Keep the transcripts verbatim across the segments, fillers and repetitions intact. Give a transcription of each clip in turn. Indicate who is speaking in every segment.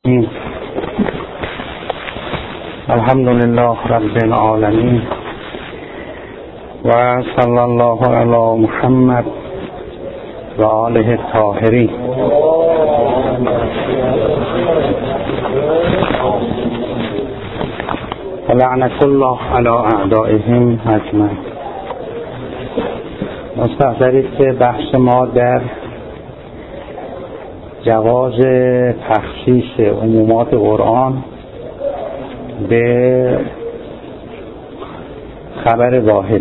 Speaker 1: الحمد لله رب العالمین و صلی الله علی محمد و آله الطاهرین. و لعنت الله علی اعدائهم اجمعین. مستحضرید که بحث ما در جواز تخصیص عمومات قرآن به خبر واحد.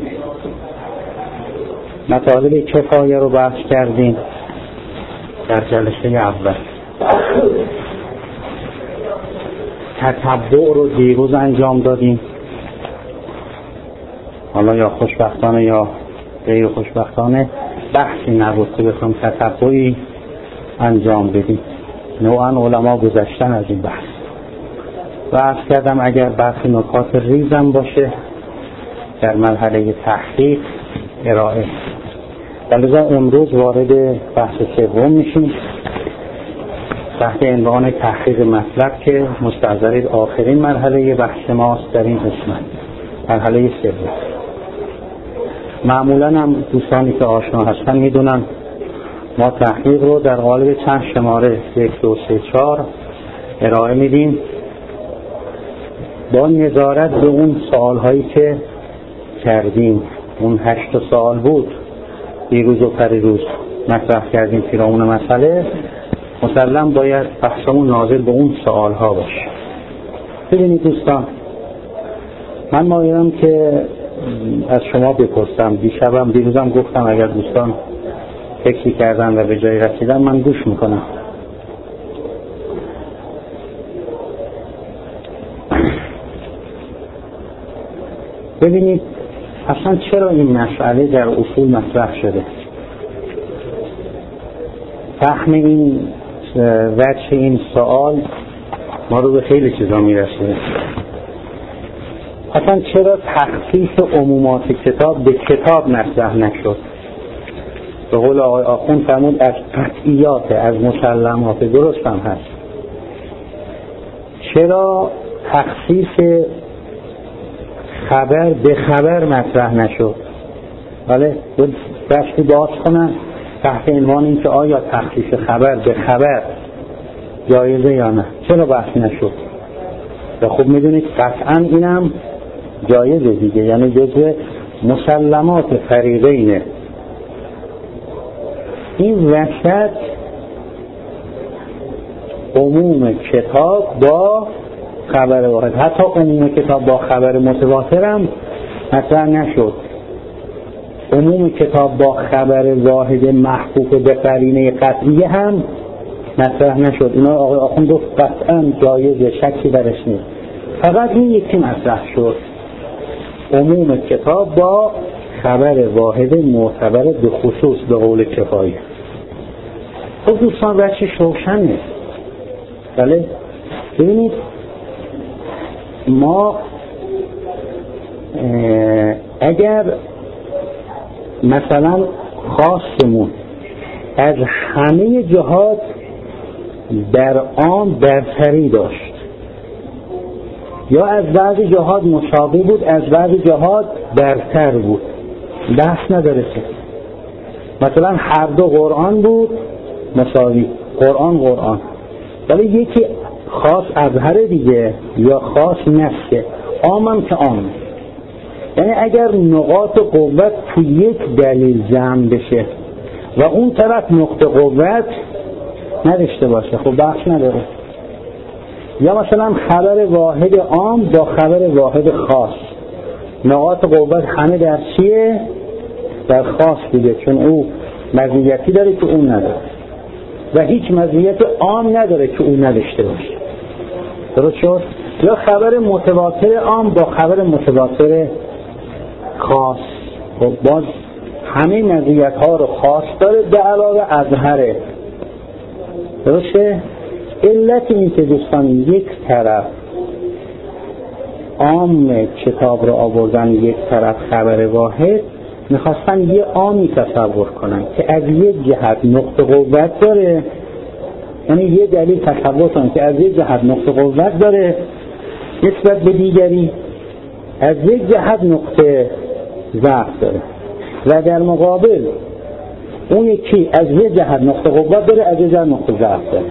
Speaker 1: مطالب کفایه رو بحث کردیم در جلسه اول. تتبع رو دیروز انجام دادیم. حالا یا خوشبختانه یا غیر خوشبختانه بحثی نبود که بخوام تتبعی انجام بدیم. نوعا علما گذشتن از این بحث و عرض کردم اگر برخی نکات ریزم باشه در مرحله تحقیق ارائه. لذا امروز وارد بحث سوم میشیم تحت عنوان تحقیق مطلب که مستحضرید آخرین مرحله بحث ماست در این قسمت، مرحله سوم. معمولا هم دوستانی که آشنا هستن میدونن ما تحقیق رو در قالب چند شماره یک دو سه چهار ارائه میدیم با نظارت به اون سوال هایی که کردیم. اون هشت سوال بود دیروز و پریروز مطرح کردیم پیرامون مسئله. مسلم باید بحثمون ناظر به اون سوال ها باشه. ببینید دوستان، من مایلم که از شما بپرسم. دیشبم دیروزم گفتم اگر دوستان فکری کردن و به جای رسیدن من گوش میکنم. ببینید اصلا چرا این مسئله در اصول مطرح شده؟ فهم این وجه این سوال ما رو به خیلی چیزا میرسه. اصلا چرا تخصیص عمومات کتاب به کتاب مطرح نشد؟ به قول آقای آخوند فرمود از قطعیات، از مسلمات. درست هم هست. چرا تخصیص خبر به خبر مطرح نشد؟ بله دستی باز کنن تحت عنوان این که آیا تخصیص خبر به خبر جایزه یا نه. چرا بحث نشد؟ و خوب میدونید قطعا اینم جایزه دیگه، یعنی جزء مسلمات فریقینه. این وسط عموم کتاب با خبر واحد، حتی عموم کتاب با خبر متواتر هم مطرح نشد. عموم کتاب با خبر واحد محفوظ به قرینه قطعیه هم مطرح نشد. اینا آقای آخوند گفت قطعا جایز، شکی درش نیست. فقط این یکی مطرح شد، عموم کتاب با خبر واحد معتبر به خصوص به قول کفایه. خب دوستان بچه روشن نیست. بله ببینید ما اگر مثلا خاصمون از همه جهات در عام برتری داشت یا از بعضی جهات مساوی بود، از بعضی جهات برتر بود، بحث نداره که مثلا هر دو قرآن بود مساوی، قرآن قرآن، ولی یکی خاص اظهر دیگه یا خاص نفسه، عامم که عام. یعنی اگر نقاط قوت تو یک دلیل جمع بشه و اون طرف نقطه قوت نداشته باشه خب بحث نداره. یا مثلا خبر واحد عام با خبر واحد خاص، نقاط قوت همه در چیه؟ در خاص دیگه، چون او مزیتی داره که اون نداره و هیچ مزیت عام نداره که اون نداشته باشه. درست شد؟ یا خبر متواتر عام با خبر متواتر خاص، خب باز همه مزیت ها رو خاص داره به علاوه اظهره. درسته؟ علت این که دوستان یک طرف عام کتاب رو آوردن یک طرف خبر واحد، میخواستن یه عامی تصور کنن که از یک جهت نقطه قوت داره یعنی یه دلیل تصور کن که از یک جهت نقطه قوت داره نسبت به دیگری، از یک جهت نقطه ضعف داره، و در مقابل اون یکی از یک جهت نقطه قوت داره، از یک جهت نقطه ضعف داره.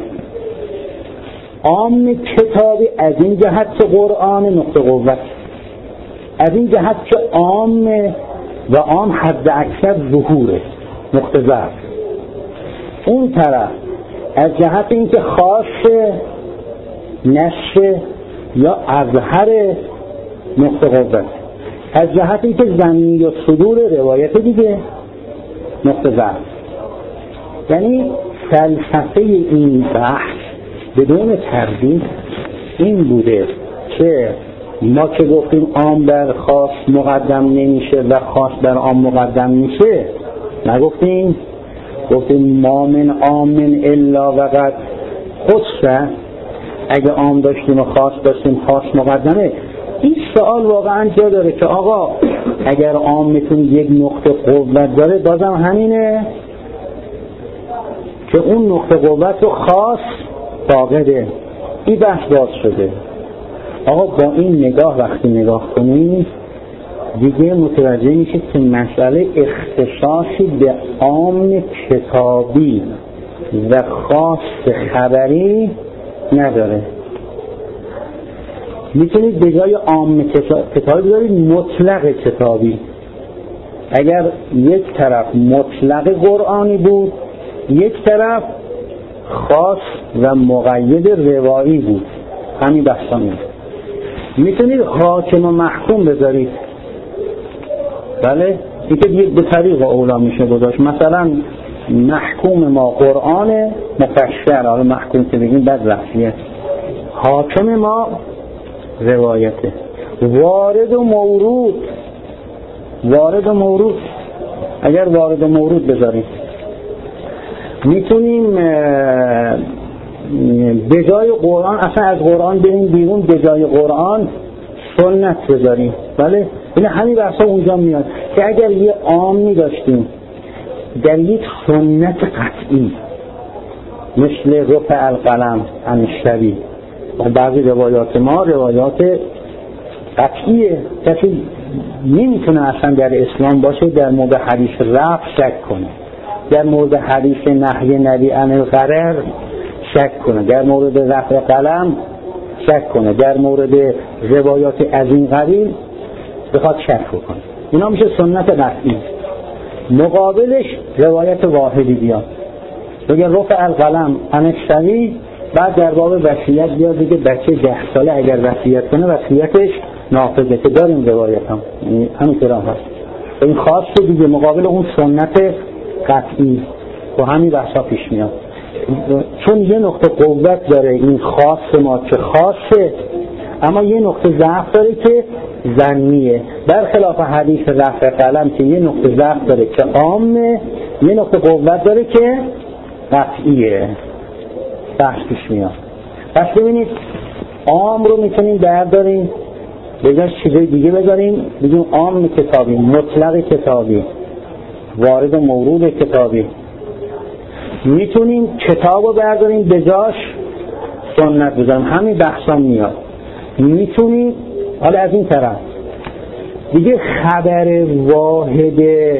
Speaker 1: عام کتابی از این جهت که قرآن نقطه قوت، از این جهت که عام و عام حد اکثر ظهوره نقطه ضعف. اون طرف از جهت اینکه خاص نشر یا اظهر نقطه قوت، از جهت اینکه ضمنی یا صدور روایت دیگه نقطه ضعف. یعنی فلسفه این بحث بدون تردید این بوده که ما که گفتیم عام بر خاص مقدم نمیشه و خاص بر عام مقدم میشه، نگفتیم؟ گفتیم ما من عام الا وقد خص، اگه عام داشتیم و خاص داشتیم خاص مقدمه. این سوال واقعا جا داره که آقا اگر عام میتونه یک نقطه قوت داره بازم همینه که اون نقطه قوت رو خاص فاقده. این بحث باز شده. آقا با این نگاه وقتی نگاه کنید دیگه متوجه میشه که مسئله اختصاصی به عام کتابی و خاص خبری نداره. میتونید به جای عام کتابی بذارید مطلق کتابی. اگر یک طرف مطلق قرآنی بود، یک طرف خاص و مقید روایی بود، همین بحثا میاد. میتونید حاکم و محکوم بذارید. بله این که به طریق اولا میشه گذاشت. مثلا محکوم ما قرآن مفسر، حالا محکوم که بگیم بد رفیه، حاکم ما روایته. وارد و مورود، وارد و مورود اگر وارد و مورود بذاریم، میتونیم به جای قرآن اصلا از قرآن بریم بیرون، به جای قرآن سنت بذاریم. بله این همین بحثا اونجا میاد که اگر یه عامی داشتیم در یک سنت قطعی مثل رفع القلم عن الشبی، بعضی روایات ما روایات قطعیه، کسی نمیتونه اصلا در اسلام باشه در مورد حدیث رفع شک کنه، در مورد حدیث نهی نبی عن الغرر شک کنه، در مورد رفع قلم شک کنه، در مورد روایات از این قبیل بخواد شک کنه. اینا میشه سنت قطعی. مقابلش روایت واحدی بیاد بگه رفع القلم عن الشبی، بعد در باب وصیت بیاد دیگه بچه ده ساله اگر وصیت کنه وصیتش نافذه، که داریم روایت هم همین کرام هست. این خاص دیگه مقابل اون سنت قطعی و همین بحثا پیش میاد. چون یه نقطه قوت داره این خاص ما که خاصه، اما یه نقطه ضعف داره که ظنیه، برخلاف حدیث رفع قلم که یه نقطه ضعف داره که عامه، یه نقطه قوت داره که قطعیه. بحث پیش میاد. پس ببینید عام رو میتونیم برداریم به جاش چیزای دیگه بذاریم، بگیم عام کتابی، مطلق کتابی، وارد و مورود کتابی. میتونیم کتاب رو برداریم به جاش سنت بذاریم، همین بحثا میاد. میتونیم حالا از این طرف دیگه خبر واحد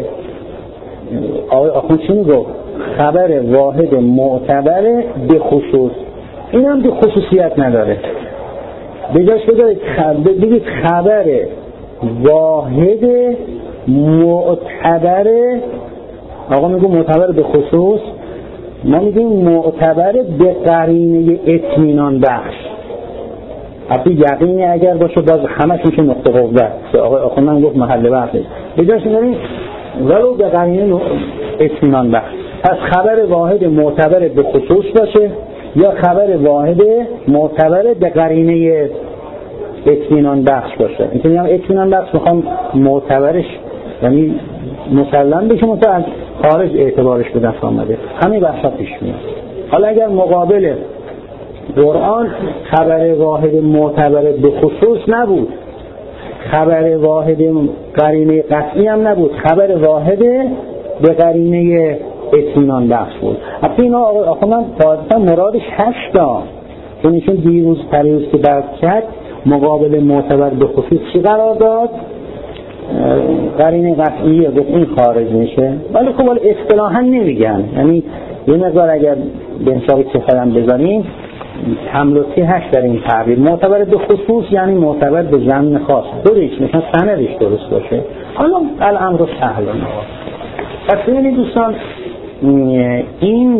Speaker 1: آقای آخوند چی میگو؟ خبر واحد معتبر به خصوص، این هم به خصوصیت نداره. به جاش بذارید بگید خبر واحد معتبر. آقا میگو معتبر به خصوص، ما میگیم معتبر به قرینه اطمینان بخش. حتی یقینی اگر باشه باز همش میشه نقطه قوت. آقای آخوند من گفت محل بحثه. به جاش میذاریم ولو به قرینه اطمینان بخش. پس خبر واحد معتبر به خصوص باشه یا خبر واحد معتبر به قرینه اطمینان بخش باشه. اینکه هم اطمینان بخش میخوام معتبرش یعنی مسلم بشه، مثلا از خارج اعتبارش به دست آمده. همین بحثا پیش میاد. حالا اگر مقابل قرآن خبر واحد معتبر به خصوص نبود، خبر واحد قرینه قطعی هم نبود، خبر واحد به قرینه اطمینان بخش بود. البته اینا آخوندم قاعدتا مرادش هشتا، چون ایشون دیروز پریوز که برد کرد مقابل معتبر به خصوص چی قرار داد؟ قرینه قطعیه، گفت این خارج میشه. ولی خب ولی اصطلاحا نمیگن، یعنی یه مقدار اگر به حساب کفرم بذاریم تملوسی هست در این تعبیر. معتبر به خصوص یعنی معتبر به زمین خاص، دوریش مثلا سندش درست باشه. حالا الامر سهل. پس ببینید دوستان، این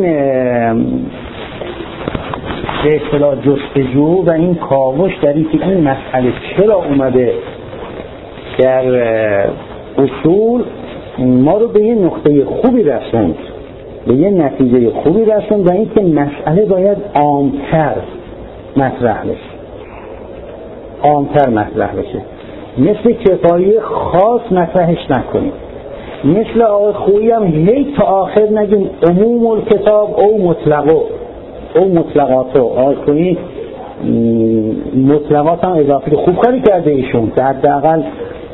Speaker 1: به اصطلاح جستجو و این کاوش در این که این مسئله چرا اومده در اصول ما رو به یه نقطه خوبی رسوند، به یه نتیجه خوبی رسوند، و این که مسئله باید عامتر مطرح بشه، عامتر مطرح بشه. مثل کفایی خاص مطرحش نکنیم، مثل آقای خویی هم هی تا آخر نگیم عموم الکتاب او مطلقو او مطلقاتو. آقای خویی مطلقات هم اضافه خوب کاری کرده ایشون که حداقل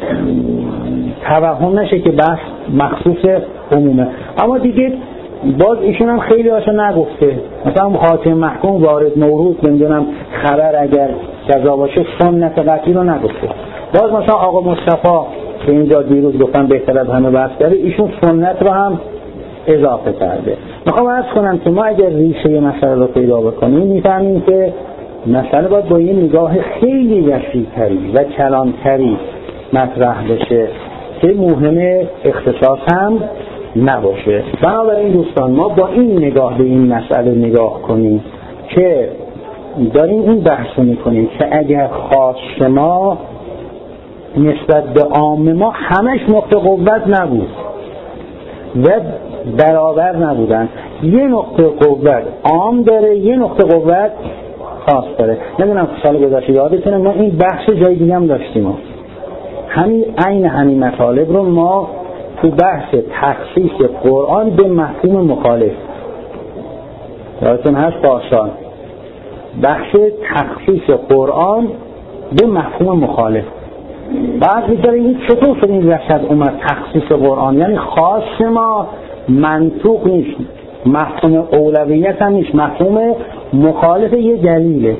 Speaker 1: توهم نشه که بحث مخصوص عمومه. اما دیگه باز ایشون هم خیلی هاشو نگفته، مثلا حاکم محکوم وارد مورود نمیدونم خبر اگر جزا باشه سنت قطعی رو نگفته. باز مثلا آقا مصطفی که اینجا دیروز گفتن بهتر از همه بحث داره، ایشون سنت رو هم اضافه کرده. میخوام عرض کنم که ما اگر ریشه یه مسئله رو پیدا بکنیم میفهمیم که مسئله باید با یه نگاه خیلی وسیع‌تری و کلانتری مطرح بشه که مهم اختصاص هم نباشه. بنابراین دوستان ما با این نگاه به این مسئله نگاه کنیم که داریم این بحث رو میکنیم که اگر خاص ما نسبت به عام ما همش نقطه قوت نبود و برابر نبودن، یه نقطه قوت عام داره، یه نقطه قوت خاص داره. نمیدونم سال گذشته یادتونه ما این بحث جای دیگه هم داشتیم، ما همین عین همین مطالب رو ما تو بحث تخصیص قرآن به مفهوم مخالف یادتون هست پارسال، بحث تخصیص قرآن به مفهوم مخالف. بعد می‌ذاره این چطور شد این وسط اومد تخصیص قرآن، یعنی خاص ما منطوق نیست، مفهوم اولویت هم نیست، مفهوم مخالف یه دلیله،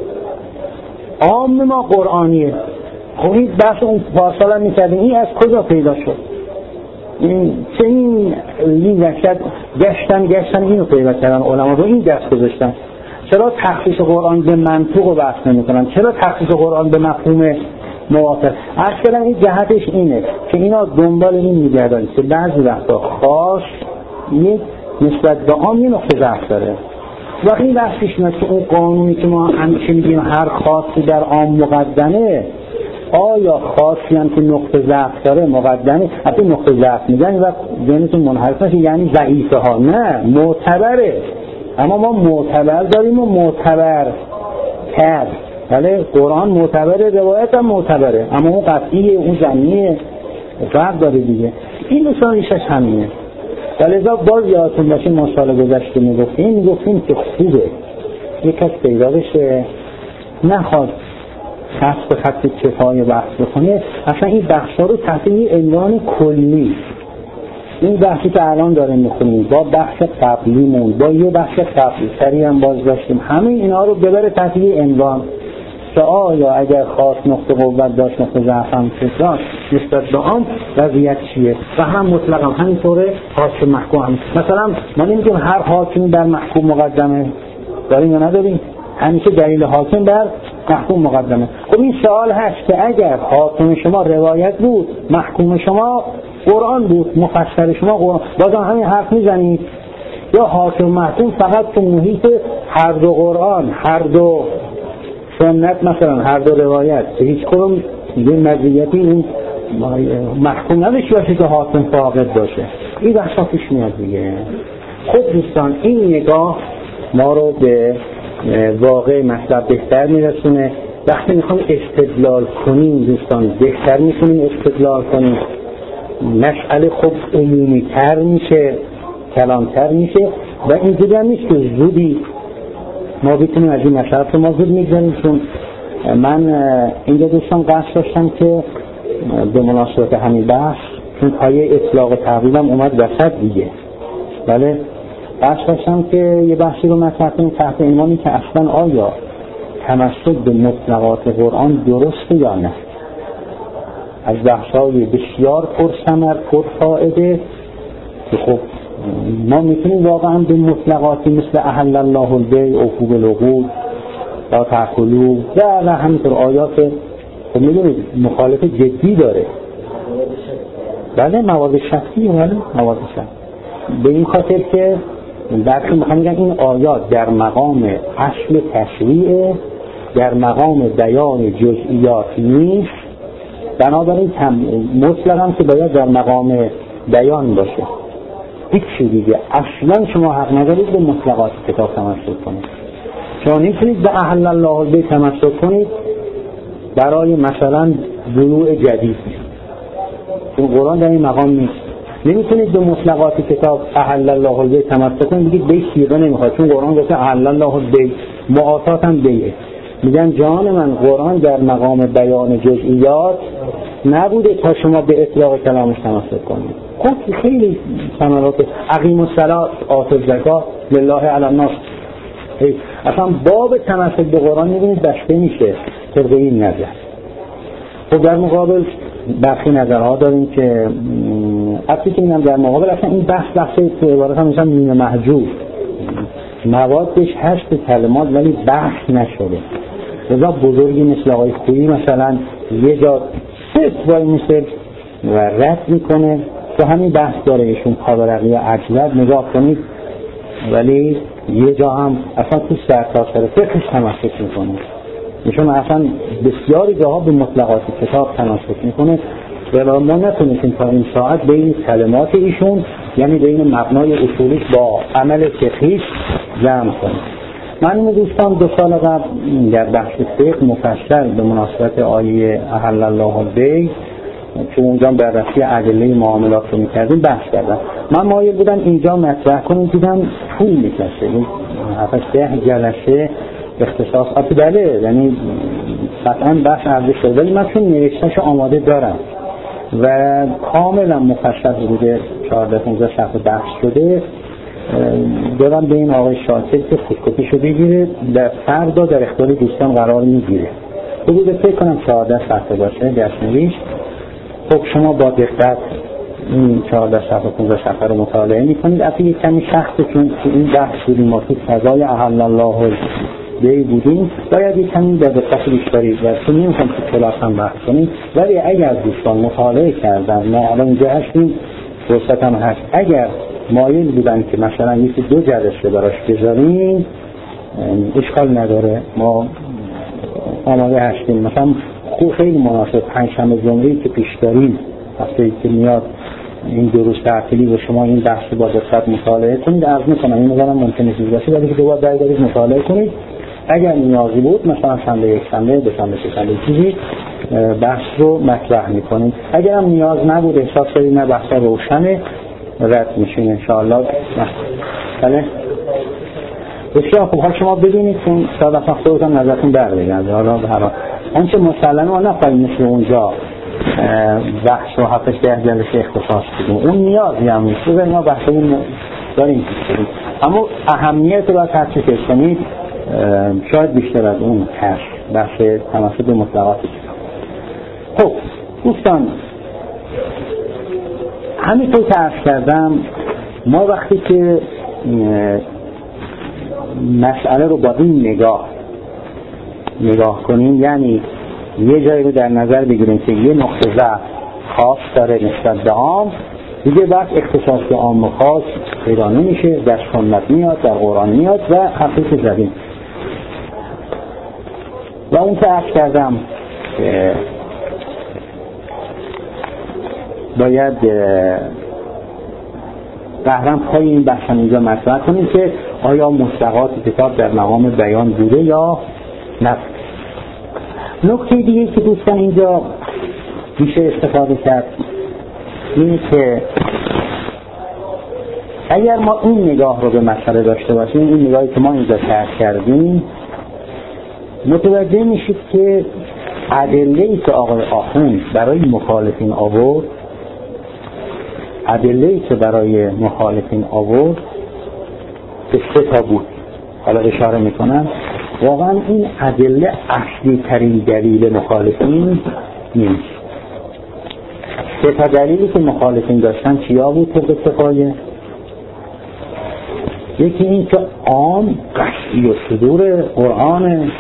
Speaker 1: عام ما قرآنیه. خب این بحث اون پارسال هم می‌کردیم، این از کجا پیدا شد؟ این چه این این وسط گشتن گشتن اینو پیدا کردن علما رو این دست گذاشتن. چرا تخصیص قرآن به منطوق رو بحث نمی‌کنن؟ چرا تخصیص قرآن به مفهوم موافق؟ عرض کردم این جهتش اینه که اینا دنبال این می‌گردن که بعضی وقتا خاص یک نسبت به عام یه نقطه ضعف داره. وقتی این بحثش میاد که اون قانونی که ما همیشه میگیم هر خاصی در عام مقدمه، آیا خاصی هم که نقطه ضعف داره مقدمه؟ حتی نقطه ضعف میگن و ذهنتون منحرف نشه یعنی ضعیفه ها، نه، معتبره. اما ما معتبر داریم و معتبر تر، ولی قرآن معتبره، روایت هم معتبره، اما اون قطعیه، اون ضمنیه، فرق داره دیگه. این مثلا ریشش همینه. ولذا باز یادتون باشه ما سال گذشته میگفتیم میگفتیم که خوبه یک کس پیدا بشه نخواد خط به خط کفایه بحث بکنه، اصلا این بحث ها رو تحت یه عنوان کلی، این بحثی که الان داریم میخونیم با بحث قبلیمون با یه بحث قبلی سری هم باز داشتیم، همه اینا رو ببره تحت یه عنوان که آیا اگر خاص نقطه قوت داشت نقطه ضعف هم داشت نسبت به آن وضعیت چیه، و هم مطلق هم همینطوره حاکم محکوم هم. مثلا ما نمیگیم هر حاکمی در محکوم مقدمه، داریم یا نداریم؟ همیشه دلیل حاکم بر محکوم مقدمه. خب این سوال هست که اگر حاکم شما روایت بود، محکوم شما قرآن بود، مفسر شما قرآن، بازم همین حرف میزنید یا حاکم محکوم فقط تو محیط هر دو قرآن، هر دو سنت، مثلا هر دو روایت، هیچ کدوم یه مزیتی این محکوم نداشته باشه که حاکم فاقد باشه. این بحثا پیش میاد دیگه. خب دوستان این نگاه ما رو به واقع مطلب بهتر میرسونه. وقتی میخوام استدلال کنیم دوستان بهتر میتونیم استدلال کنیم، مسئله خب عمومی تر میشه، کلانتر میشه و اینجوری هم نیست که زودی ما بتونیم از این مسئله ما زود میگذاریم. چون من اینجا دوستان قصد داشتم که به مناسبت همین بحث چون پایه اطلاق تقریبا اومد وسط دیگه، بله بحث داشتم که یه بحثی رو مطرح کنیم تحت عنوانی که اصلا آیا تمسک به مطلقات قرآن درسته یا نه. از بحث‌های بسیار پرثمر پرفائده که خب ما میتونیم واقعا به مطلقاتی مثل احل الله البیع اوفوا بالعقود لا تأکلوا و و همینطور آیات خب میدونید مخالف جدی داره. بله مواد شخصی بله مواد شخصی به این خاطر که برخی میخوام میگن این آیات در مقام اصل تشریع در مقام بیان جزئیات نیست، بنابراین مطلق هم که باید در مقام بیان باشه. هیچ چیز دیگه اصلا شما حق ندارید به مطلقات کتاب تمسک کنید. شما نمیتونید به احل الله البیع تمسک کنید برای مثلا بنوع جدید، چون قرآن در این مقام نیست. نمیتونید به مطلقات کتاب احل الله البیع تمسک کنید بگید بیع صیغه نمیخواد، چون قرآن گفته احل الله البیع معاطات هم بیعه. میگن جان من قرآن در مقام بیان جزئیات نبوده تا شما به اطلاق کلامش تمسک کنید. خب خیلی ثمرات اقیم الصلاة آتوا الزکات لله علی الناس، اصلا باب تمسک به قرآن میبینید بسته میشه طبق این نظر. خب در مقابل برخی نظرها داریم که اصلی که میگم در مقابل اصلا این بحث بحث تو عبارت هم میشن نیمه محجوب، موادش هشت کلمات ولی بحث نشده. رضا بزرگی مثل آقای خویی مثلا یه جا صرف وای میشه و رد میکنه تو همین بحث داره ایشون پاورقی عجلت نگاه کنید، ولی یه جا هم اصلا تو سرتاسر فقهش تمسک میکنه. ایشون اصلا بسیاری جاها به مطلقات کتاب تمسک میکنه و ما نتونستیم تا این ساعت بین کلمات ایشون یعنی بین مبنای اصولیش با عمل فقهیش جمع کنیم. من این دوستان دو سال قبل در بحث فقه مفصل به مناسبت آیه احل الله البیع چون اونجا بررسی ادله معاملات رو میکردیم بحث کردم. من مایل بودم اینجا مطرح کنم، دیدم طول میکشه، هفتش ده جلسه اختصاص آتی بله یعنی قطعا بحث ارزش شده، ولی من چون نوشته‌شو آماده دارم و کاملا مفصل بوده چهارده پانزده صفحه بحث شده دارم به این آقای شاکر که خودکپیشو بگیره در فردا در اختیار دوستان قرار میگیره. بوده فکر کنم چهارده صفحه باشه دست‌نویس. خب شما با دقت این چهارده صفحه پانزده صفحه رو مطالعه میکنید. اصلا یک کمی سخته چون این بحث بودیم ما تو فضای احل الله البیع بودیم، باید یک کمی در دقت بیشتری و چون نمیخوام تو کلاس هم بحث کنیم، ولی اگر دوستان مطالعه کردن ما الان اینجا هستیم فرصت هم هست اگر مایل بودن که مثلا یکی دو جلسه براش بذاریم اشکال نداره، ما آماده هستیم. مثلا خوب خیلی مناسب پنجشنبه جمعه‌ای که پیش داریم هفته‌ای که میاد این دروس تعطیلی و شما این بحث با دقت مطالعه کنید. عرض می‌کنم این مقدارم ممکنه چیزی باشه ولی که دوباره برگردید مطالعه کنید. اگر نیازی بود مثلا شنبه یک شنبه دو شنبه سه شنبه چیزی بحث رو مطرح می‌کنیم. اگر هم نیاز نبود احساس کنید نه بحث روشنه رد میشین ان شاء الله. بله بسیار خوب. حالا شما ببینید چون شاید اصلا خودتون نظرتون در بگرده. حالا به هر حال آنچه مسلمه ما نخواهیم مثل اونجا بحث و هفتش ده جلسه اختصاص بدیم، اون نیازی هم نیست. بذاریم ما بحث اون داریم کنیم، اما اهمیت رو باید تحصیل کنید شاید بیشتر از اون هست بحث تمسک به مطلقات. خب دوستان همینطور که عرض کردم ما وقتی که مسئله رو با این نگاه نگاه کنیم یعنی یه جایی رو در نظر بگیریم که یه نقطه ضعف خاص داره نسبت به عام، دیگه بعد اختصاص به عام و خاص پیدا نمیشه، در سنت میاد در قرآن میاد و حقیقت زدیم. و اون که عرض کردم باید بهرم پای این بحث اینجا مطرح کنیم که آیا مطلقات کتاب در مقام بیان بوده یا نه. نکته دیگه که دوستان اینجا میشه استفاده کرد اینه که اگر ما این نگاه رو به مسئله داشته باشیم، این نگاهی که ما اینجا طرح کردیم، متوجه میشید که ادله‌ای که آقای آخوند برای مخالفین آورد ادله‌ای که برای مخالفین آورد به سه تا بود. حالا اشاره میکنم واقعا این ادله اصلی ترین دلیل مخالفین نیست. سه تا دلیلی که مخالفین داشتن چیا بود طبق کفایه؟ یکی این که عام قطعی و صدور قرآن،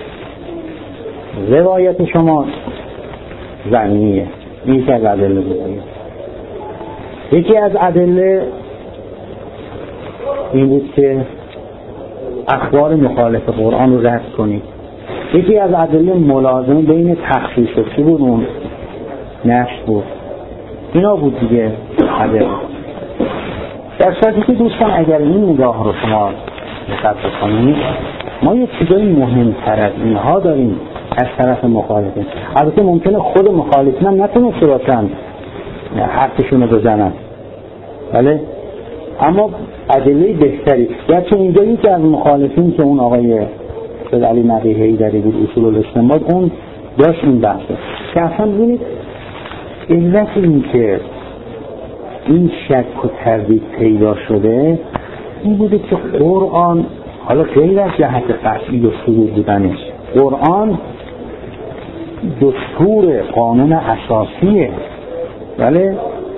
Speaker 1: روایت شما ظنیه، این که از ادله بود. یکی از ادله این بود که اخبار مخالف قرآن رو رد کنید. یکی از ادله ملازمه بین تخصیص و چی بود؟ اون نفس بود. اینا بود دیگه ادله. در صورتی که دوستان اگر این نگاه رو شما دقت بکنید، ما یه چیزای مهمتر از اینها داریم از طرف مخالفین. البته ممکنه خود مخالفین هم نتونسته باشن حرفشون رو بزنن، بله، اما ادله بهتری. گرچه اینجا یکی از مخالفین که اون آقای سید علی نقیحه‌ای داری بود، اصول الاستنباط، اون داشت این بحثه که اصلا ببینید علت این که این شک و تردید پیدا شده این بوده که قرآن، حالا غیر از جهت قطعی و صدور بودنش، قرآن دستور قانون اساسیه، ولی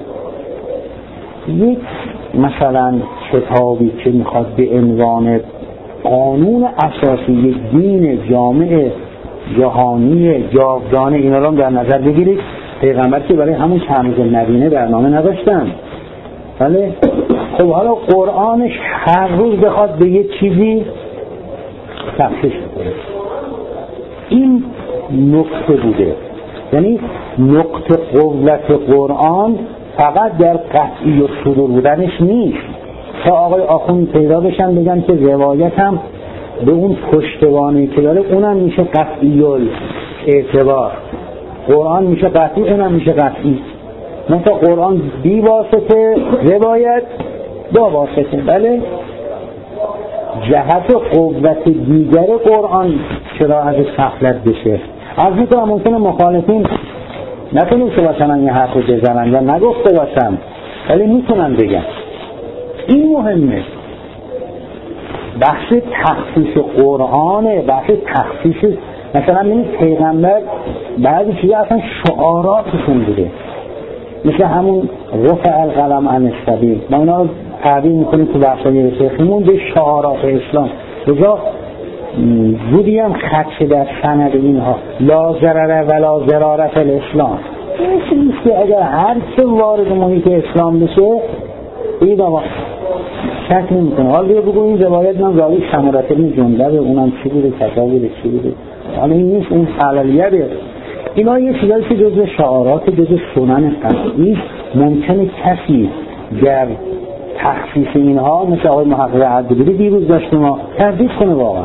Speaker 1: یک مثلا کتابی که میخواد به عنوان قانون اساسی یک دین جامع جهانی جاودانه اینا رو در نظر بگیرید، پیغمبر که برای همون چند روز مدینه برنامه نداشتن، ولی خب حالا قرآنش هر روز بخواد به یه چیزی تخصیص کنه. این نقطه بوده، یعنی نقطه قوت قرآن فقط در قطعی و صدور بودنش نیست. تا آقای آخوند پیدا بشن بگن که روایت هم به اون پشتوانه‌ای که داره اونم میشه قطعی الاعتبار، قرآن میشه قطعی، اونم میشه قطعی. مثلا قرآن بی واسطه، روایت با واسطه. بله، جهت قوت دیگر قرآن چرا از غفلت بشه؟ از میتونم ممکنه مخالفین نتونسته باشن یه حرف رو بزنن یا نگفته باشن، ولی میتونن بگن. این مهمه. بحث تخصیص قرآنه، بحث تخصیص مثلا این پیغمبر بعضی چیزا اصلا شعاراتشون بوده، مثل همون رفع القلم عن السبیل، ما اینا رو تعبیر میکنیم تو بحثای فقهیمون به شعارات اسلام. کجا زودی هم خدشه در سند اینها لا ضرر ولا ضرار فی الاسلام. این چیزی که اگر هر چه وارد محیط اسلام بشه بگید آقا شک نمیکنه. حالا بیا بگو این روایت من راوی سمرة بن جندب اونم چی بوده، کذا بوده، چی بوده. حالا این نیست، اون حلالیته. اینا یه چیزایی که جزء شعارات، جزء سنن قطعی، ممکنه کسی در تخصیص اینها مثل آقای محقق عبدالبری دیروز داشت ما تردید کنه. واقعا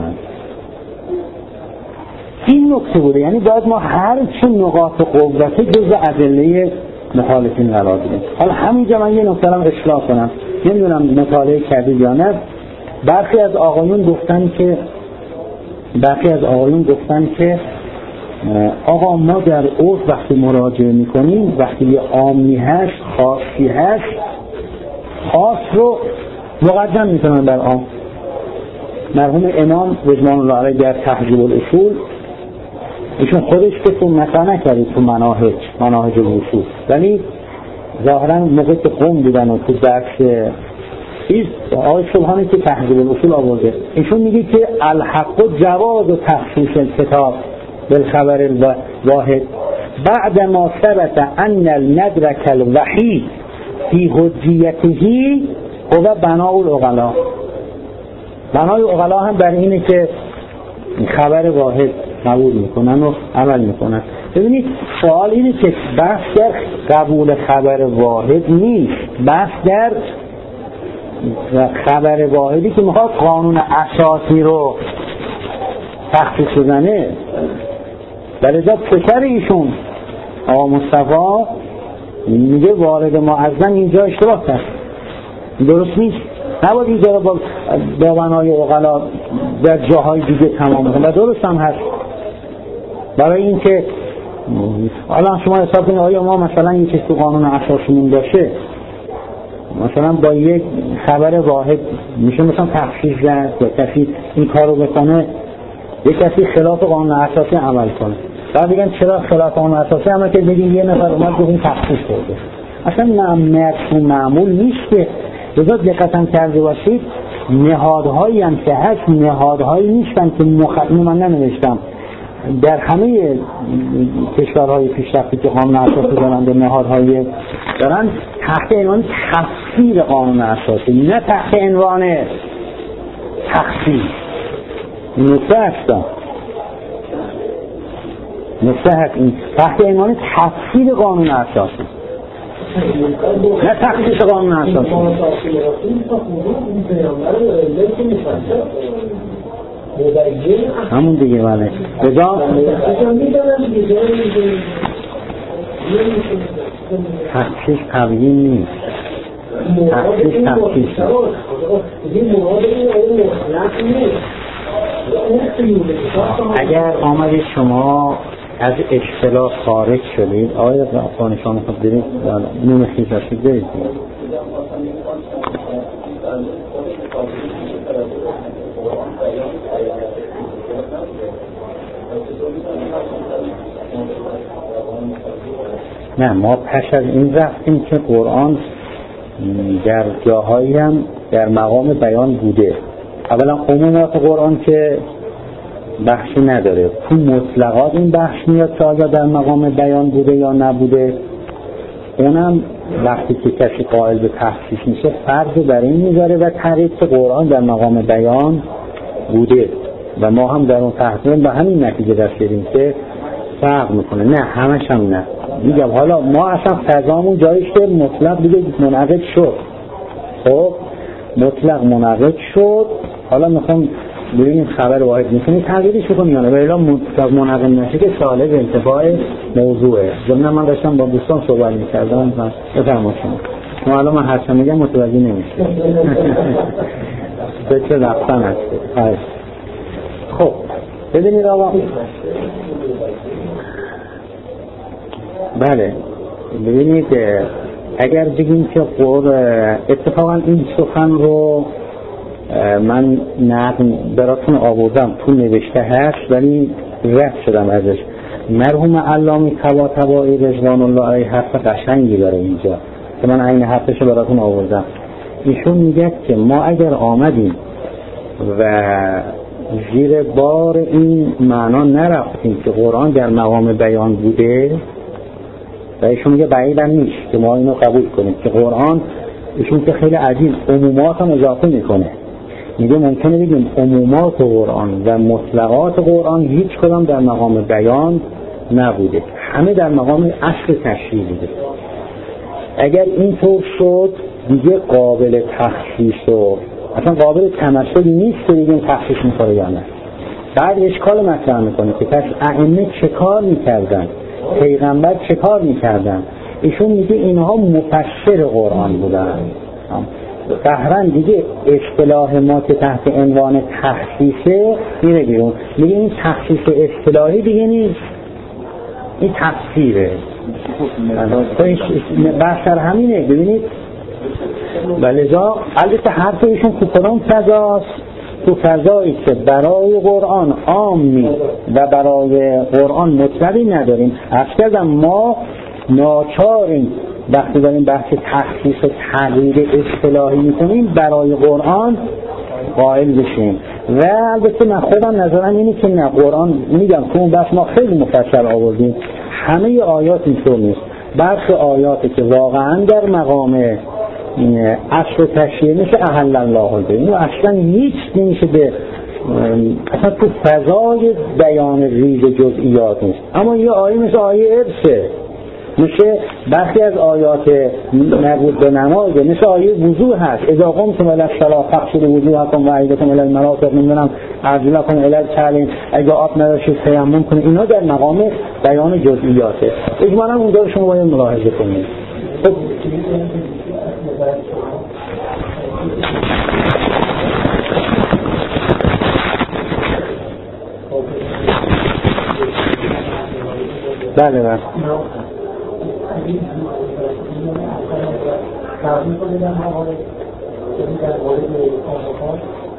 Speaker 1: این نکته بوده، یعنی باید ما هر چه نقاط قوت جزء ادله مخالفین قرار بدیم. حالا همینجا من یه نکته رو اصلاح کنم، نمیدونم مطالعه کردید یا نه. برخی از آقایون گفتن که برخی از آقایون گفتن که آقا ما در عرف وقتی مراجعه میکنیم، وقتی یه عامی هست، خاصی هست، خاص رو مقدم میکنن بر عام. مرحوم امام رضوان الله علیه در تهذیب الاصول ایشون خودش که تو مثلا نکردید تو مناهج مناهج الوصول، ولی ظاهرا موقع که قوم بودن و تو درس این آقای سبحانی که تهذیب الاصول آورده، ایشون میگه که الحق جواز و تخصیص الکتاب بالخبر الواحد بعد ما ثبت ان المدرک الوحید فی حجیته هو بناء العقلاء. بنای عقلاء هم بر اینه که خبر واحد قبول میکنن و عمل میکنن. ببینید سوال اینه که بحث در قبول خبر واحد نیست، بحث در خبر واحدی که میخواد قانون اساسی رو تخصیص بزنه. بلذا پسر ایشون آقا مصطفی میگه وارد معظم اینجا اشتباه کرد، درست نیست، نباید اینجا رو با بنای عقلا در جاهای دیگه تمام کنه. و درست هم هست، برای اینکه الان شما حساب کنید آیا ما مثلا این چیز تو قانون اساسیمون باشه مثلا با یک خبر واحد میشه مثلا تخصیص زد یا کسی این کارو بکنه، یک کسی خلاف قانون اساسی عمل کنه، بعد بگن چرا خلاف قانون اساسی عمل کرد؟ بگین یه نفر اومد گفت این تخصیص کرده. اصلا مرسوم معمول نیست که لذا دقتاً کرده باشید. نهادهایی هم که هست نهادهایی نیستن که مخ... من ننوشتم در همه کشورهای پیشرفته که قانون اساسی دارن به نهادهای دارن تحت عنوان تفسیر قانون اساسی، نه تحت عنوان تخصیص. نکته هستن نکته هست این تحت عنوان تفسیر قانون اساسی، نه تخصیص قانون اساسی. همون دیگه بله. بجا تخصیص تبیین نیست، تخصیص تخصیص اگر آمدید شما از اصطلاح خارج شدید، آقای افغانشان خود برید نون خیز هستید برید نه. ما پس از این رفتیم که قرآن در جاهایی هم در مقام بیان بوده. اولا عمومات قرآن که بخشی نداره، تو مطلقات این بخش میاد که آیا در مقام بیان بوده یا نبوده. اونم وقتی که کسی قائل به تخصیص میشه فرض بر این میذاره و تعریف که قرآن در مقام بیان بوده و ما هم در اون تحقیق به همین نتیجه رسیدیم که فرق میکنه. نه همش هم نه. میگم حالا ما اصلا فضامون جاییش که مطلق دیگه منعقد شد، خب مطلق منعقد شد، حالا میخوام ببینیم خبر واحد میتونی تغییرش بکنیم یا نه. ولی مطلق منعقد نشه که سالب انتفاع موضوعه. ضمن من داشتم با دوستان صحبت میکردم و بفرمایید شما ما الان من هرچه میگم متوجه نمیشه به چه رفتن هست. خب ببینید آقا، بله ببینید اگر بگیم که قرآن اتفاقا این سخن رو من نقل براتون آوردم تو نوشته هست ولی رد شدم ازش. مرحوم علامه طباطبایی رضوان الله علیه حرف قشنگی داره اینجا که من عین حرفش رو براتون آوردم. ایشون میگه که ما اگر آمدیم و زیر بار این معنا نرفتیم که قرآن در مقام بیان بوده، و ایشون میگه بعید هم نیست که ما اینو قبول کنیم که قرآن، ایشون که خیلی عجیب عمومات هم اضافه میکنه، میگه ممکنه بگیم عمومات قرآن و مطلقات قرآن هیچ کدام در مقام بیان نبوده، همه در مقام اصل تشریع بوده. اگر اینطور شد دیگه قابل تخصیص و اصلا قابل تمثلی نیست که بگیم تخصیص میخوره یا نه. بعد اشکال مطرح میکنه که پس ائمه چه کار میکردن، پیغمبر چه کار میکردن. ایشون میگه اینها مفسر قرآن بودن. قهرن دیگه اصطلاح ما که تحت عنوان تخصیصه میره بیرون، میگه این تخصیص اصطلاحی دیگه نیست، این تفسیره. بحث همینه ببینید. ولذا البته حرف ایشون تو کدام فضاست؟ تو فضایی که برای قرآن عامی و برای قرآن مطلقی نداریم. اصلا ما ناچاریم وقتی داریم بحث تخصیص و تغییر اصطلاحی میکنیم برای قرآن قائل بشیم. و البته من خودم نظرم اینه که نه، قرآن میگم که اون بحث ما خیلی مفصل آوردیم، همه آیات اینطور نیست. برخی آیاتی که واقعا در مقام اصل تشریع میشه احل الله البیع، اینو اصلا هیچ نمیشه به اصلا تو فضای بیان ریز جزئیات نیست. اما یه آیه مثل آیه ارسه، میشه برخی از آیات مربوط به نمازه، مثل آیه وضوء هست، اذا قمتم الی الصلاة فاغسلوا وجوهکم و ایدیکم الی المرافق، نمیدونم ارجلکم الی الکعبین، اگه آب نداشتید تیمم کنید. اینا در مقام بیان جزئیاته. اجمالا اونجا رو شما باید ملاحظه کنید. خب بله بله
Speaker 2: تعریف رو بدم حالا یعنی در مورد آموخان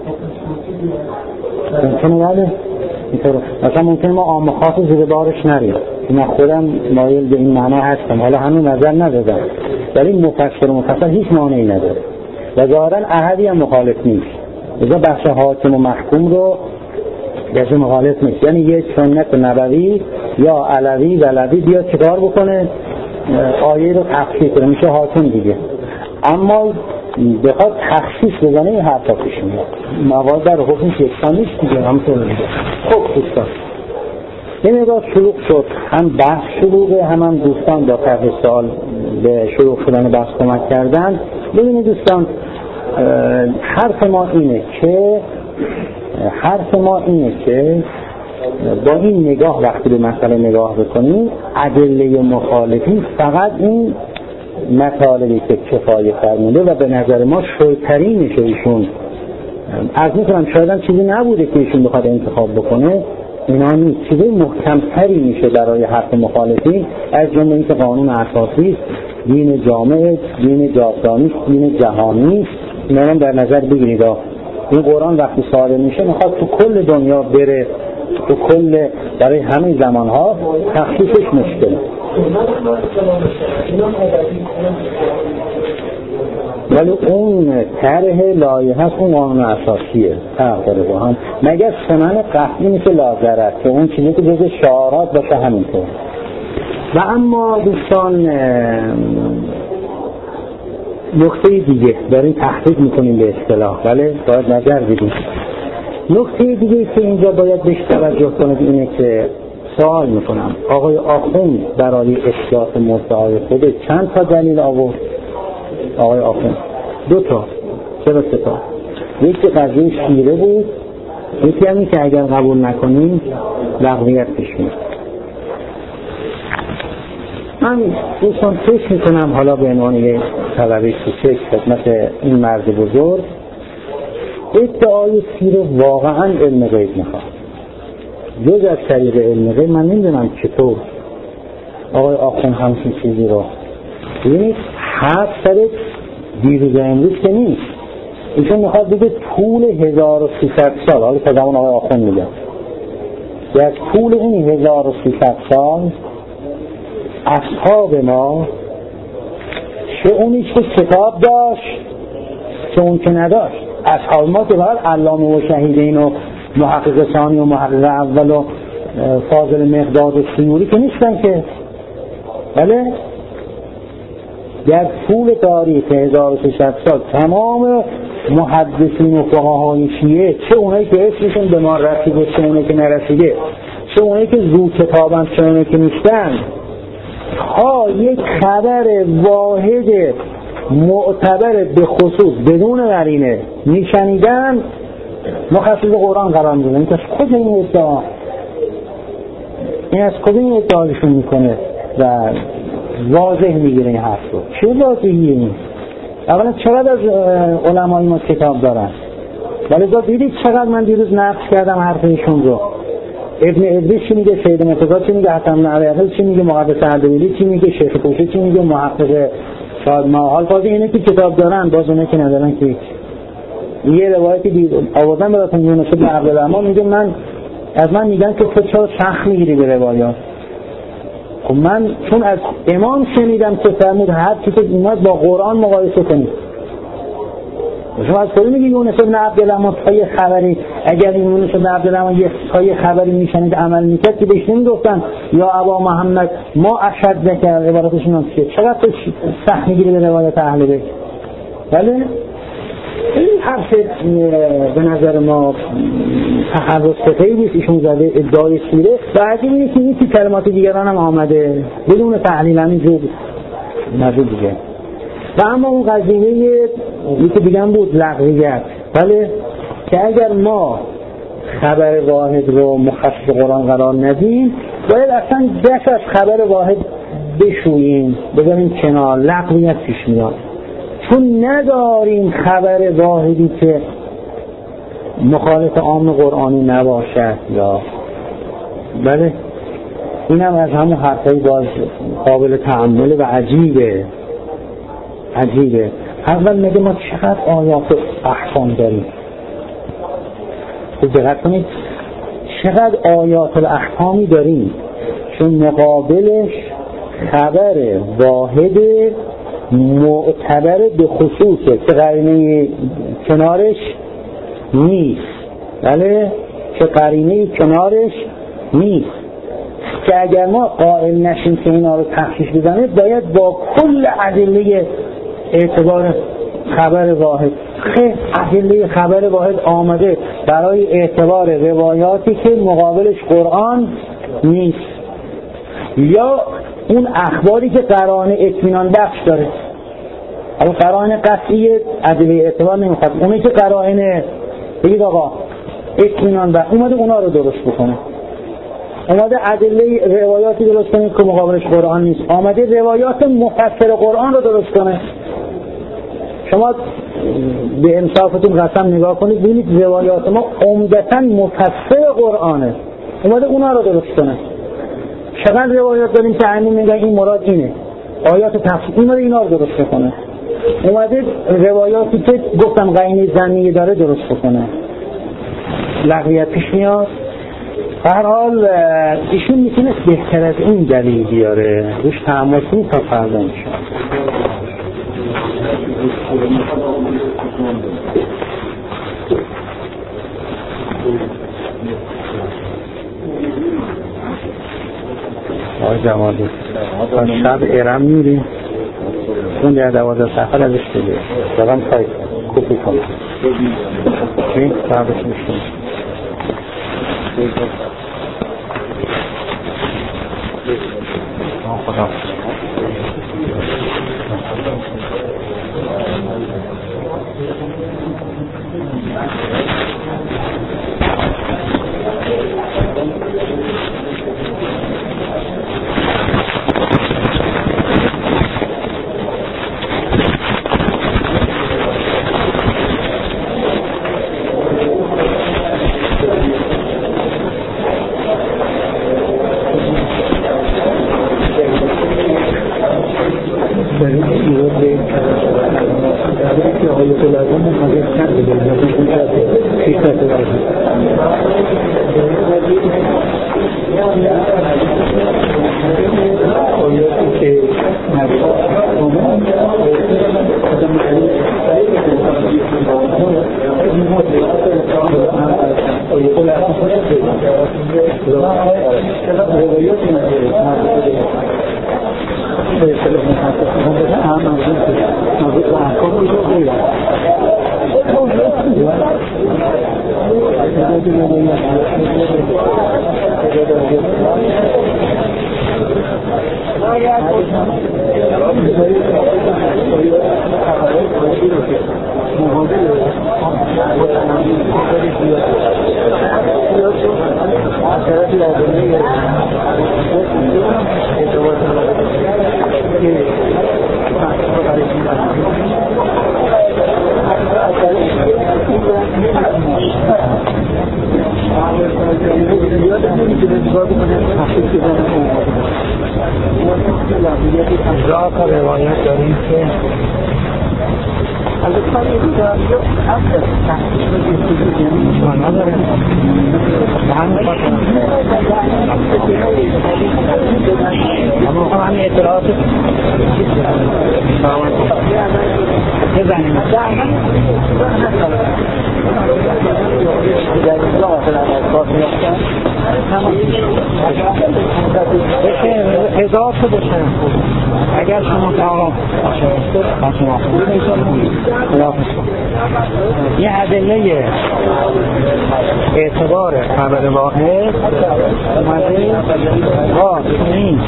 Speaker 1: ممکنه بله اینطور مثلا ممکنه ما عام خاص زیر بارش نریم. من خودم مایل به این معنا هستم، حالا همون نظر ندادم، ولی مفسر و مفسر هیچ معنی نداره و ظاهرا احدی هم مخالف نیست. لذا بحث حاکم و محکوم رو یعنی مخالف نیست، یعنی یک سنت نبوی یا علوی ولوی بیاد چکار بکنه آیه رو تخصیص کنه، میشه حاکم دیگه. اما بخواد تخصیص بزنه این حرفا پیش میاد، مواد در حکمش یکسان نیست دیگه. همونطور میگه. خب دوستان این نگاه شروع شد، هم بحث شروعه، هم هم دوستان با طرح سوال به شروع شدن بحث کمک کردن. ببینید دوستان حرف ما اینه که حرف ما اینه که با این نگاه وقتی به مسئله نگاه بکنیم ادله مخالفین فقط این مطالبی که کفایه فرمونده و به نظر ما شویترینشه ایشون. از میکنم شاید هم چیزی نبوده که ایشون بخواد انتخاب بکنه، اینا نیست، چیزی محکمتری میشه برای حرف مخالفین، از جمله اینکه قانون اساسی، دین جامع، دین جاودانی، دین جهانی، اینا هم در نظر بگیرید. این قرآن وقتی صادر میشه میخواد تو کل دنیا بره، تو کل برای همه زمانها تخصیصش مشکله. ولی اون طرح لایحه هست، اون قانون اساسیه فرق داره با هم، مگر سنن قطعی مثل لازرت که اون چیزی که جز شعارات باشه همینطور. و اما دوستان نکته دیگه داریم تحقیق میکنیم به اصطلاح، بله باید نظر بدیم. نکته دیگه که اینجا باید بهش توجه کنید اینه که سوال میکنم آقای آخوند برای اثبات مدعای خود چند تا دلیل آورد؟ آقای آخوند دو تا، چرا سه تا؟ یکی قضیه شیره بود، یکی همین که اگر قبول نکنیم لغویت پیش میاد. من دوستان فکر میکنم حالا به عنوان یک طلبه کوچک خدمت این مرد بزرگ، ادعای سیره واقعا علم غیب میخواد. جز از طریق علم غیب من نمیدونم چطور آقای آخوند همچین چیزی رو ببینید. حرف سر دیروز امروز که نیست، ایشون میخواد بگه طول هزار و سیصد سال، حالا تا زمان آقای آخوند میگه در طول این هزار و سیصد سال اصحاب ما چه اونیش که کتاب داشت چه اون که نداشت. اصحاب ما که باید علامه و شهیدین و محقق ثانی و محقق اول و فاضل مقداد و سیوری که نیستن که، بله در طول تاریخ هزار و سیصد سال تمام محدثین و فقهای شیعه، چه اونایی که اسمشون به ما رسیده چه اونایی که نرسیده، چه اونایی که زو کتابن چه اونایی که نیستن، ها یک خبر واحد معتبر به خصوص بدون قرینه میشنیدن مخصص قرآن قرار میدن. این از کجا این ادعا این از کجا این ادعاشون میکنه و واضح میگیره این حرف رو؟ چه واضحیه این؟ اولا چقدر از علمای ما کتاب دارن؟ ولی دا دیدید چقدر من دیروز نقص کردم حرف ایشون رو. ابن ادریس چی میگه، سید مرتضی چی میگه، حسن بن علی چی میگه، مقدس اردبیلی چی میگه، شیخ طوسی چی میگه، محقق شاید ما حال فاضی اینه که کتاب دارن، باز اونه که ندارن که یه روایتی دید آوردن براتون یونس بن عبدالرحمن میگه من از من میگن که تو چرا سخت میگیری به روایات. خب من چون از امام شنیدم که فرمود هر چی که اومد با قرآن مقایسه کنید. شما از کلی میگی یونس بن عبدالرحمن تا یه خبری، اگر یونس بن عبدالرحمن یه تا یه خبری میشنید عمل میکرد که بهش نمیگفتن یا ابا محمد ما اشد نکرد، عبارتشون هم چیه؟ چقدر سخت میگیری به روایت اهل بیت. بله این حرف به نظر ما تحرز خیلی ایشون زده ادعای سیره و عجیب اینه که این کلمات دیگران هم آمده بدون تحلیل همینجور نظر دیگه. و اما اون قضیه یکی دیگه هم بود لغویت، بله که اگر ما خبر واحد رو مخصص قرآن قرار ندیم باید اصلا دست از خبر واحد بشوییم بذاریم کنار، لغویت پیش میاد چون نداریم خبر واحدی که مخالف عام قرآنی نباشد. یا بله اینم از همون حرفای باز قابل تأمل و عجیبه. عجیبه. اول میگه ما چقدر آیات احکام داریم. خوب دقت کنید چقدر آیات الاحکامی داریم، چون مقابلش خبر واحد معتبر به خصوصه که قرینه کنارش نیست. بله که قرینه کنارش نیست که اگر ما قائل نشیم که اینا رو تخصیص بزنه باید با کل ادله اعتبار خبر واحد. خیلی ادله خبر واحد آمده برای اعتبار روایاتی که مقابلش قرآن نیست یا اون اخباری که قرائن اطمینان بخش داره. حالا قرائن قطعی ادله اعتبار نمیخواد، اونی که قرائن بگید آقا اطمینان بخش اومده اونا رو درست بکنه، اومده ادله روایاتی درست کنه که مقابلش قرآن نیست، آمده روایات مفسر قرآن رو درست کنه. شما به انصافتون قسم نگاه کنید ببینید روایات ما عمدتاً مفسر قرآنه، اومده اونا رو درست کنه. چقدر روایات داریم که همین میگن این مراد اینه، آیات تفسیر اومده اینا رو درست کنه، اومده روایاتی که گفتم قرینه ظنی داره درست کنه. لغویت پیش میاد. به هر حال ایشون میتونست بهتر از این دلیل بیاره، روش تأمل کنید تا فردا میشه. آقای جمالی تا شب ارم میریم چون در دوازده سفر ازش بگیر دارم سایت کپی کنم این سربش میشون خدا
Speaker 2: ذاک روایت داریم که از کاری که داریم اصلا تحقیق رو دیگه یعنی شما نداره همه خاطر اما خب همین اطلاعات بزنیم اضافه بشه اگر شما آقا یه ادله اعتبار خبر واحد اومده راست نیست.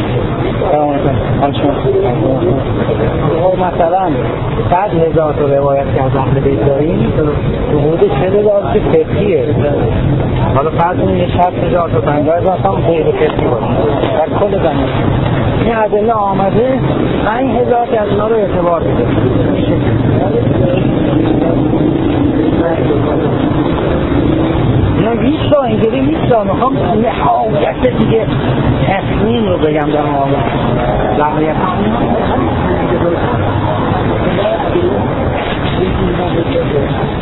Speaker 2: مثلا صد هزار تا روایت که از اهل بیت داریم حدود چه هزار که فقهیه. حالا فرض کنید یه شصت هزار تا پنجاه هزار تا غیر فقهی باشه در کل زمین. این ادله آمده پنج هزار که از اینا رو اعتبار بده. اینا هیچ را اینجوری هیچ را میخوام نهایت دیگه تصمیم رو بگم در مقابل لغویت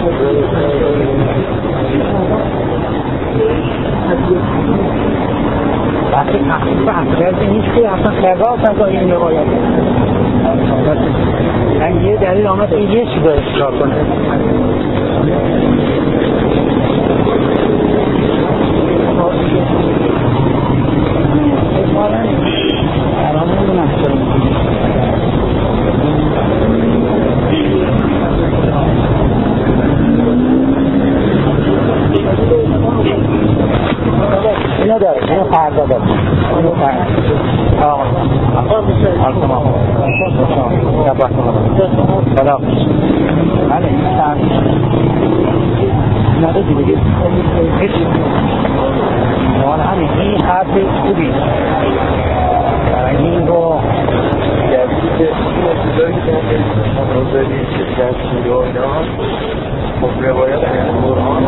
Speaker 2: وقتی تخصیص اصلی نیست که اصلا خیرات از این روایت من یه دلیل آمد این یه چیز رو اصلاح کنه اینو داره، اینو فردا داره اینو فردا آقا آلتما آقا نباید بلا بله این فرد نده دیگه هیچ مال همین این حرف خوبی این رو جدید چیزایی که روزدی شکست و اینا خب روایت قرآن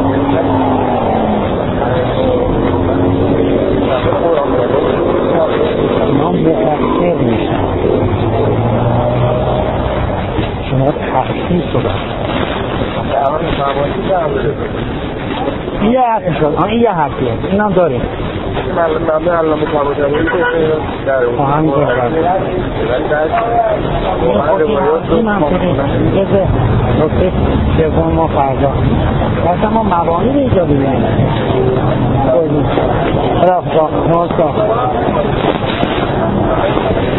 Speaker 2: اینا مفسر میشن شما تخصیص رو این یه حرفی شد این یه حرفیه این هم داریم
Speaker 3: ممنون علامه طباطبایی که در اون
Speaker 2: همین که این منطقی جزه نکته سوم ما فردا اصلا ما موانع به اینجا بیدیم خدا خدا نماز